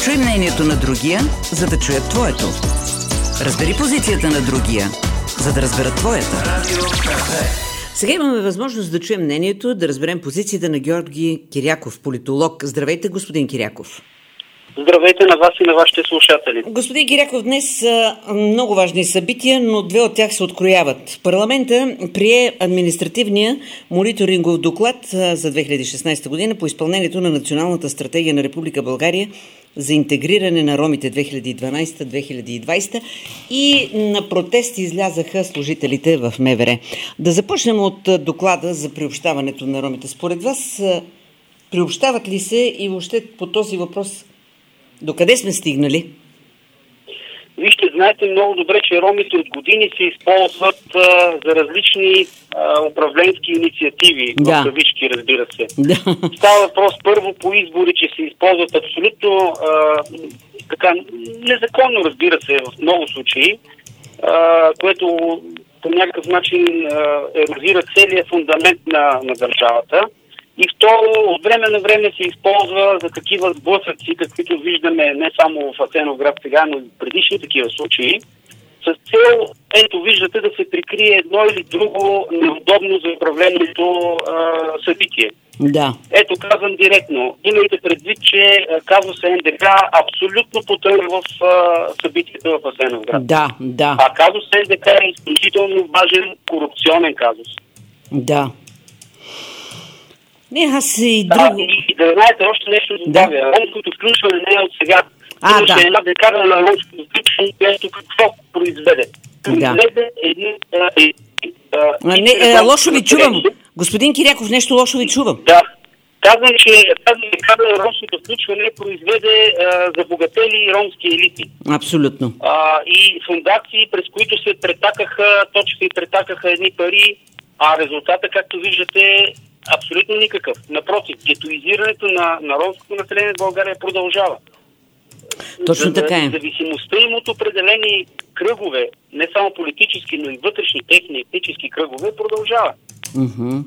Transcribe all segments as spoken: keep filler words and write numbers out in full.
Чуй мнението на другия, за да чуят твоето. Разбери позицията на другия, за да разберат твоята. Сега имаме възможност да чуем мнението, да разберем позицията на Георги Киряков, политолог. Здравейте, господин Киряков. Здравейте на вас и на вашите слушатели. Господин Киряков, днес са много важни събития, но две от тях се открояват. Парламента прие административния мониторингов доклад за две хиляди и шестнадесета година по изпълнението на Националната стратегия на Република България за интегриране на ромите две хиляди и дванадесета - две хиляди и двадесета и на протести излязаха служителите в МВР. Да започнем от доклада за приобщаването на ромите. Според вас, приобщават ли се и въобще по този въпрос докъде сме стигнали? Вижте, знаете много добре, че ромите от години се използват а, за различни а, управленски инициативи, да. в кавички, разбира се. Да. Става въпрос първо по избори, че се използват абсолютно а, така, незаконно, разбира се, в много случаи, а, което по някакъв начин а, ерозира целият фундамент на, на държавата. И второ, от време на време се използва за такива сблъсъци, каквито виждаме не само в Асеновград сега, но и в предишни такива случаи, с цел, ето виждате, да се прикрие едно или друго неудобно за управлението а, събитие. Да. Ето казвам директно, имайте предвид, че казуса НДК абсолютно потъна в а, събитията в Асеновград. Да, да. А казус НДК е изключително важен корупционен казус. Да. Не, аз и друго... Да, и да знаете още нещо добавя. Да. Ромското включване не е от сега. А, имаше да. една декада на ромското включване, което какво произведе? Произведе Да. едни... А, не, е, лошо ви чувам. Господин Киряков, нещо лошо ви чувам. Да. Казвам, че тази декада на ромското включване произведе а, забогатели ромски елити. Абсолютно. А, и фундации, през които се претакаха, точно се претакаха едни пари, а резултата, както виждате, абсолютно никакъв. Напротив, гетоизирането на, на ромското население в България продължава. Точно така е. Зависимостта им от определени кръгове, не само политически, но и вътрешни техни етнически кръгове, продължава. Mm-hmm.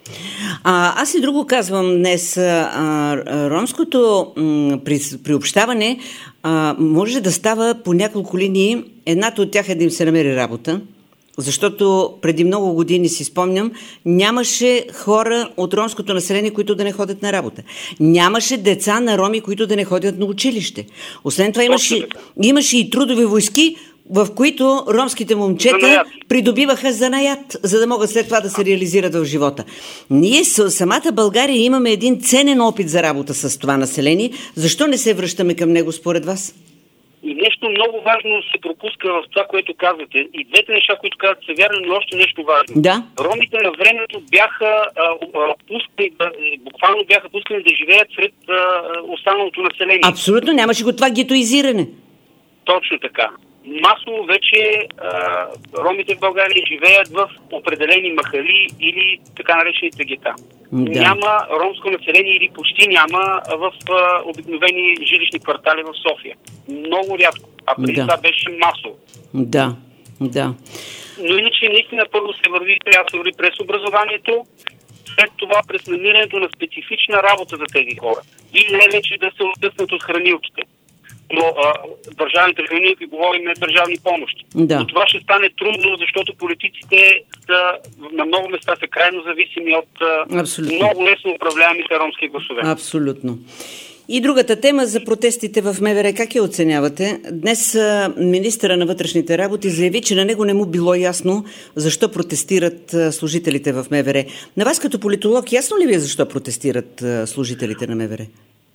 А, аз и друго казвам днес. А, ромското м, при, приобщаване а, може да става по няколко линии. Едната от тях е да им се намери работа. Защото преди много години, си спомням, нямаше хора от ромското население, които да не ходят на работа. Нямаше деца на роми, които да не ходят на училище. Освен това имаше, имаше и трудови войски, в които ромските момчета занаят. придобиваха занаят, за да могат след това да се реализират в живота. Ние с самата България имаме един ценен опит за работа с това население. Защо не се връщаме към него според вас? И нещо много важно се пропуска в това, което казвате. И двете неща, които казвате, са вярни, но още нещо важно. Да. Ромите на времето бяха а, а, пускани, да, буквално бяха пускани да живеят сред а, останалото население. Абсолютно, нямаше го това гетоизиране. Точно така. Масово вече а, ромите в България живеят в определени махали или така наречените гета. Да. Няма ромско население или почти няма в а, обикновени жилищни квартали в София. Много рядко. А преди да. това беше масово. Да, да. Но иначе наистина първо се върви, трябва да се върви през образованието, след това през намирането на специфична работа за тези хора. И не вече да се откъснат от хранилките. Но а, държавните хранилки говорим не държавни помощи. Да. Но това ще стане трудно, защото политиците са, на много места са крайно зависими от а, много лесно управляемите ромски гласове. Абсолютно. И другата тема за протестите в МВР, как я оценявате? Днес министъра на вътрешните работи заяви, че на него не му било ясно защо протестират служителите в МВР. На вас като политолог ясно ли ви е защо протестират служителите на МВР?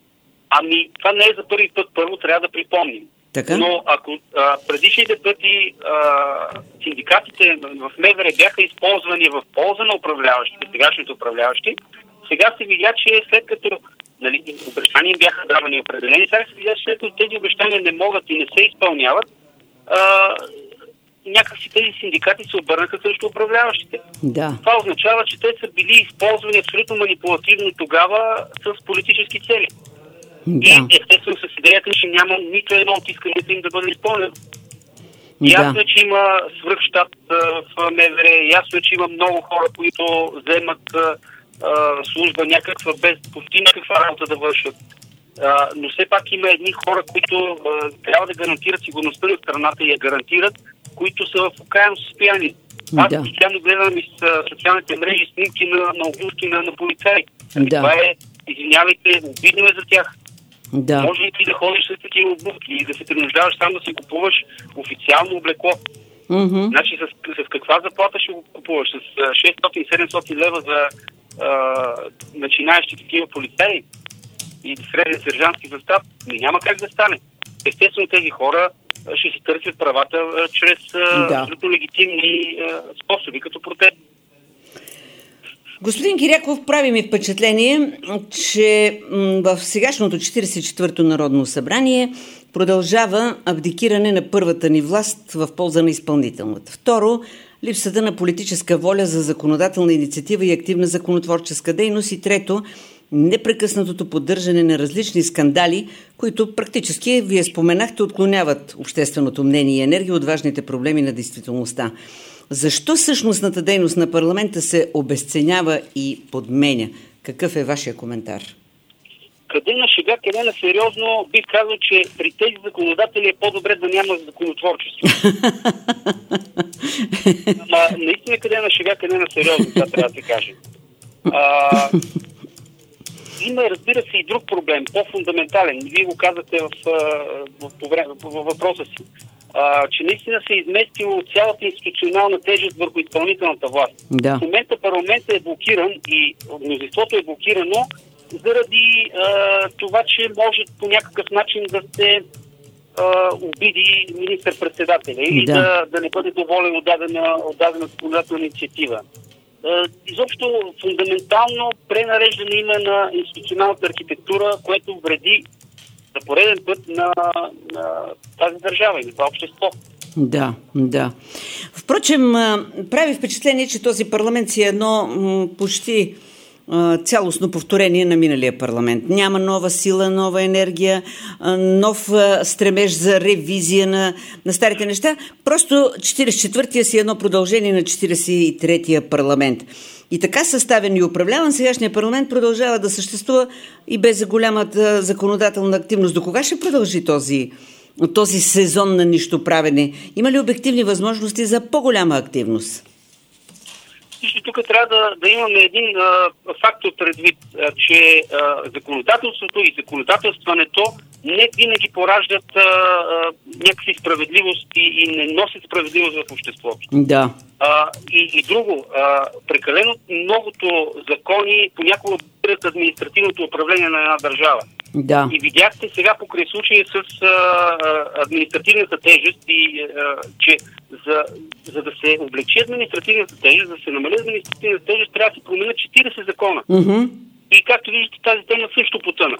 Ами, това не е за първи път. Първо трябва да припомним. Така? Но ако а, предишните пъти а, синдикатите в МВР бяха използвани в полза на управляващите, сегашните управляващи, сега се видя, че след като нали, обещания бяха давани определени, сега се видя, че след като тези обещания не могат и не се изпълняват, а, някакси тези синдикати се обърнаха срещу управляващите. Да. Това означава, че те са били използвани абсолютно манипулативно тогава с политически цели. Да. И естествено с идеята, че няма нито едно от исканията им да бъде изпълнено. Да. Ясно е, че има свръхщат в МВР, ясно е, че има много хора, които вземат а, служба някаква без почти някаква работа да вършат. а, но все пак има едни хора, които а, трябва да гарантират сигурността на страната и я гарантират, които са в окаяно състояние. Аз да. постоянно гледам из социалните мрежи снимки на, на обувки на, на полицаи. Да. Това е, извинявайте, обидно е за тях. Да. Може ли ти да ходиш с такива обувки и да се принуждаваш сам да си купуваш официално облекло? Mm-hmm. Значи с, с каква заплата ще го купуваш? С шестстотин-седемстотин лева за а, начинаещи такива полицаи и среден сержантски състав? Няма как да стане. Естествено тези хора ще си търсят правата а, чрез а, да. абсолютно легитимни а, способи, като протест. Господин Киряков, прави ми впечатление, че в сегашното четиридесет и четвърто Народно събрание продължава абдикиране на първата ни власт в полза на изпълнителната. Второ, липсата на политическа воля за законодателна инициатива и активна законотворческа дейност. И трето, непрекъснатото поддържане на различни скандали, които практически, вие споменахте, отклоняват общественото мнение и енергия от важните проблеми на действителността. Защо същностната дейност на парламента се обезценява и подменя? Какъв е вашия коментар? Къде на шега, къде на сериозно, бих казал, че при тези законодатели е по-добре да няма законотворчество. Ама наистина къде на шега, къде на сериозно, това трябва да се каже. А, има, разбира се, и друг проблем, по-фундаментален. Вие го казахте в, в, в, в, в въпроса си. А, че наистина се е изместило цялата институционална тежест върху изпълнителната власт. Да. В момента парламентът е блокиран и мнозинството е блокирано заради а, това, че може по някакъв начин да се а, обиди министър-председателя или да. да, да не бъде доволен от дадена, от дадена законодателна инициатива. А, изобщо фундаментално пренареждане има на институционалната архитектура, което вреди за пореден път на, на тази държава и на това общество. Да, да. Впрочем, прави впечатление, че този парламент си е едно почти цялостно повторение на миналия парламент. Няма нова сила, нова енергия, нов стремеж за ревизия на, на старите неща. Просто четиридесет и четвъртия си е едно продължение на четиридесет и третия парламент. И така съставен и управляван, сегашния парламент продължава да съществува и без голямата законодателна активност. До кога ще продължи този, този сезон на нищоправене? Има ли обективни възможности за по-голяма активност? Всички тук трябва да, да имаме един а, фактор предвид, а, че а, законодателството и законодателстването не винаги пораждат а, а, някакви справедливост и, и не носят справедливост в обществото. Да. А, и, и друго, а, прекалено многото закони понякога опират административното управление на една държава. Да. И видяхте сега покрай случая с а, административната тежест и а, че за, за да се облегчи административната тежест, за да се намали административната тежест, трябва да се променят четиридесет закона. Mm-hmm. И както виждате, тази тема също потъна.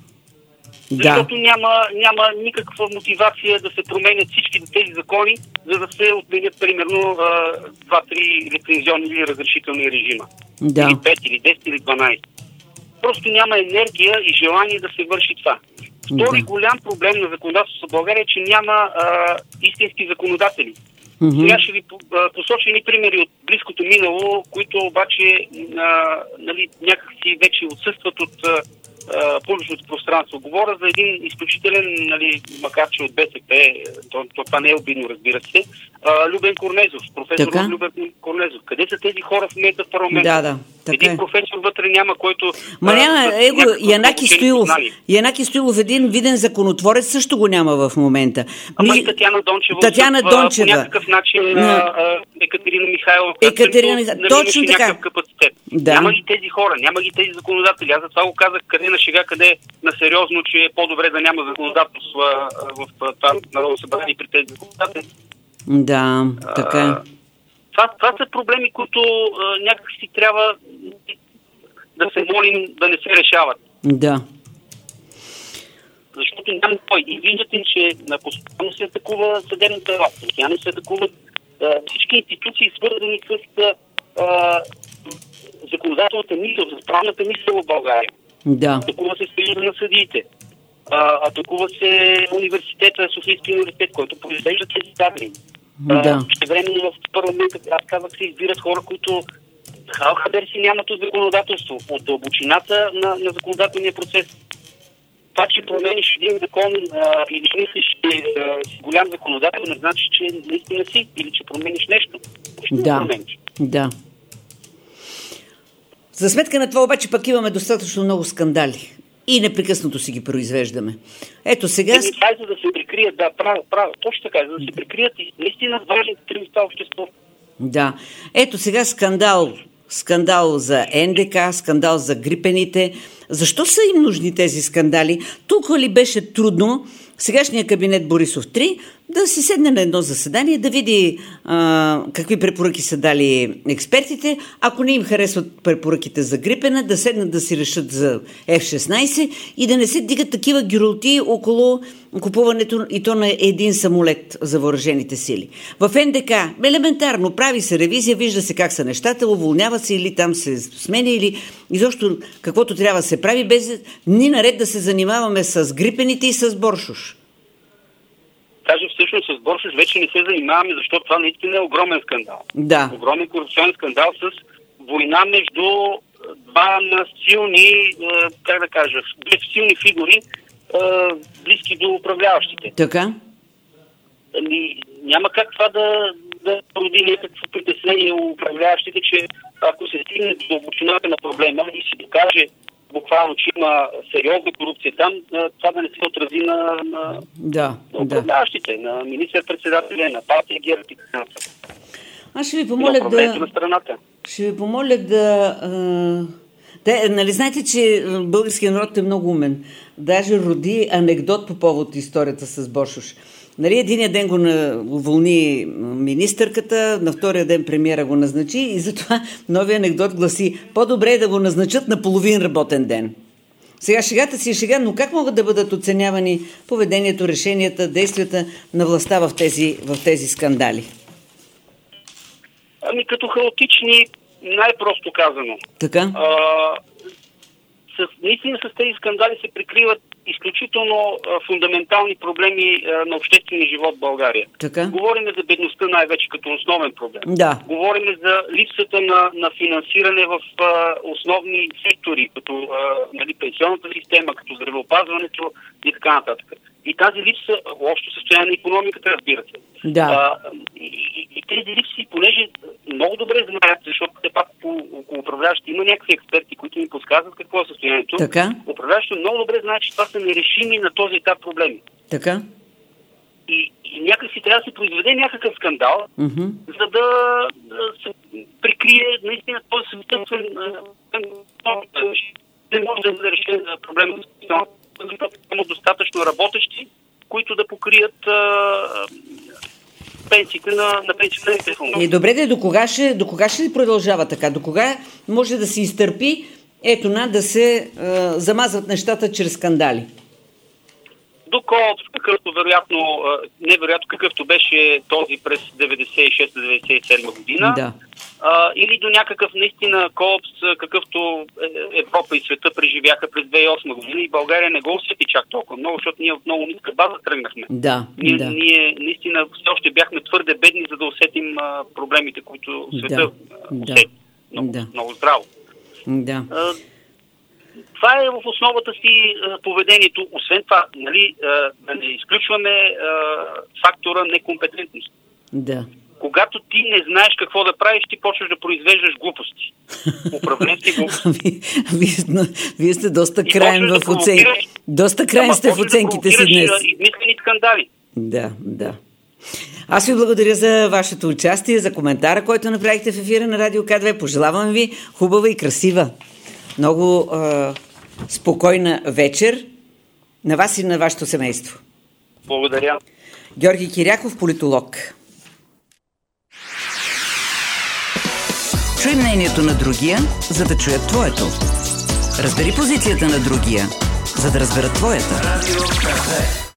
Да. Защото няма, няма никаква мотивация да се променят всички тези закони, за да се отменят примерно два-три лицензионни или разрешителни режима. Да. Или пет, или десет, или дванадесет. Просто няма енергия и желание да се върши това. Втори да. голям проблем на законодателството в България е, че няма а, истински законодатели. Mm-hmm. Сега ще ви посоча едни примери от близкото минало, които обаче а, нали, някакси вече отсъстват от а, публичното пространство. Говоря за един изключителен, нали, макар че от БСП, то, то, това не е обидно, разбира се, а, Любен Корнезов, професор така? Любен Корнезов. Къде са тези хора в момента в парламента? Да, да. Така един професор вътре няма, който... Ма няма, его, Янаки Стоилов. Янаки Стоилов, един виден законотворец, също го няма в момента. Ама и Татяна Дончева. Татяна в, Дончева. По някакъв начин на... а, Екатерина Михайлова. Екатерина Михайлова. Точно така. Капацитет. Да. Няма ги тези хора, няма ги тези законодатели. Аз затова го казах къде на шега, къде на сериозно, че е по-добре да няма законодателство в това Народно събрание при тези законодатели. Да, така. Това, това са проблеми, които а, някак си трябва да се молим да не се решават. Да. Защото няма кой. И виждате, че на постоянно се атакува съдебната власт, постоянно се атакуват а, всички институции, свързани с а, законодателната мисъл, с правната мисъл в България. Да. Атакува се Съюза на съдиите. А, атакува се университета, Софийския университет, който произвежда тези кадри. Да. Ще време в парламента, аз казах, се избират хора, които хал-хабер си нямат от законодателство, от дълбочината на, на законодателния процес. това, че промениш един закон а, или мислиш, че а, си голям законодател, не значи, че наистина си или че промениш нещо. Ще да, промениш. да. За сметка на това обаче пък имаме достатъчно много скандали. И непрекъснато си ги произвеждаме. Ето сега... Еми, това е за да се прикрият, да, право, право, точно така, за да се прикрият и наистина важните три неща в обществото. Да. Ето сега скандал. Скандал за Ен Де Ка, скандал за грипените. Защо са им нужни тези скандали? Толкова ли беше трудно сегашния кабинет Борисов три да си седне на едно заседание, да види а, какви препоръки са дали експертите, ако не им харесват препоръките за грипена, да седнат да си решат за Еф шестнайсет и да не се дигат такива гюролти около купуването и то на един самолет за въоръжените сили. В Ен Де Ка елементарно прави се ревизия, вижда се как са нещата, уволнява се или там се сменя, или изобщо каквото трябва да се прави, без ни наред да се занимаваме с грипените и с Боршош. Даже всъщност с Боршош вече не се занимаваме, защото това наистина е огромен скандал. Да. Огромен корупционен скандал с война между два силни, как да кажа, две силни фигури, близки до управляващите. Така? Ами, няма как това да, да породи някакво притеснение у управляващите, че ако се стигне до дълбочината на проблема и се докаже буквално, че има сериозна корупция там, това да не се отрази на, на, да, на управляващите, да. На министър-председателя, на партия ГЕРБ и така. Аз ще ви помоля да... на страната. Ще ви помоля да... Те, нали знаете, че българският народ е много умен. Даже роди анекдот по повод историята с Боршош. Нали, единия ден го уволни министърката, на втория ден премиера го назначи и затова новия анекдот гласи: по-добре е да го назначат на половин работен ден. Сега шегата си е шега, но как могат да бъдат оценявани поведението, решенията, действията на властта в тези, в тези скандали? Ами като хаотични, най-просто казано. Така? А, с, наистина с тези скандали се прикриват изключително а, фундаментални проблеми а, на обществения живот в България. Така? Говорим за бедността най-вече като основен проблем. Да. Говорим за липсата на, на финансиране в а, основни сектори, като а, нали, пенсионната система, като здравеопазването и така нататък. И тази липса, общо състояние на икономиката, разбира се. Да. А, и, и, и тези липси, понеже много добре знаят, защото те пак около управляващите има някакви експерти, които ни подсказват какво е състоянието. Така. Управляващите много добре знаят, че това са нерешими на този етап проблеми. Така. И, и някак си трябва да се произведе някакъв скандал, mm-hmm. за да, да се прикрие наистина този съвършен не може да бъде решен проблема, защото има достатъчно работещи, които да покрият а, пенсиите на, на пенсионерите фондове. И добре, де, до кога ще, до кога ще продължава така? До кога може да се изтърпи, ето на, да се а, замазват нещата чрез скандали? Доколкото какъвто вероятно, невероятно какъвто беше този през деветдесет и шеста деветдесет и седма година, да. а, или до някакъв наистина колапс, какъвто Европа и света преживяха през две хиляди и осма година и България не го усети чак толкова много, защото ние от много ниска база тръгнахме. Да, ние, да. ние наистина все още бяхме твърде бедни, за да усетим а, проблемите, които света да. усети. Много, да. много здраво. Да. А, това е в основата си а, поведението. Освен това, нали, а, да не изключваме а, фактора некомпетентност. Да. Когато ти не знаеш какво да правиш, ти почваш да произвеждаш глупости. Управленски глупости. Вие, вие сте доста краен в да оценки. Доста краен сте в оценките си днес. Измислени скандали. Да, да. Аз ви благодаря за вашето участие, за коментара, който направихте в ефира на Радио К две. Пожелавам ви хубава и красива, много а, спокойна вечер на вас и на вашето семейство. Благодаря. Георги Киряков, политолог. Чуй мнението на другия, за да чуят твоето. Разбери позицията на другия, за да разберат твоята.